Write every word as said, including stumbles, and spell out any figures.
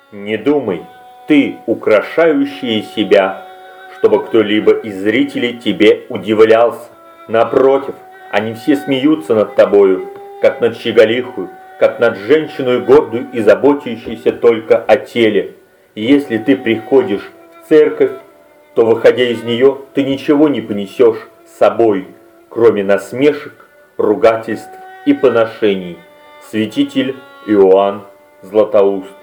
Не думай, ты, украшающая себя, чтобы кто-либо из зрителей тебе удивлялся. Напротив, они все смеются над тобою, как над щеголихую, как над женщиной гордую и заботящейся только о теле. И если ты приходишь в церковь, то, выходя из нее, ты ничего не понесешь с собой, кроме насмешек, ругательств и поношений. Святитель Иоанн Златоуст.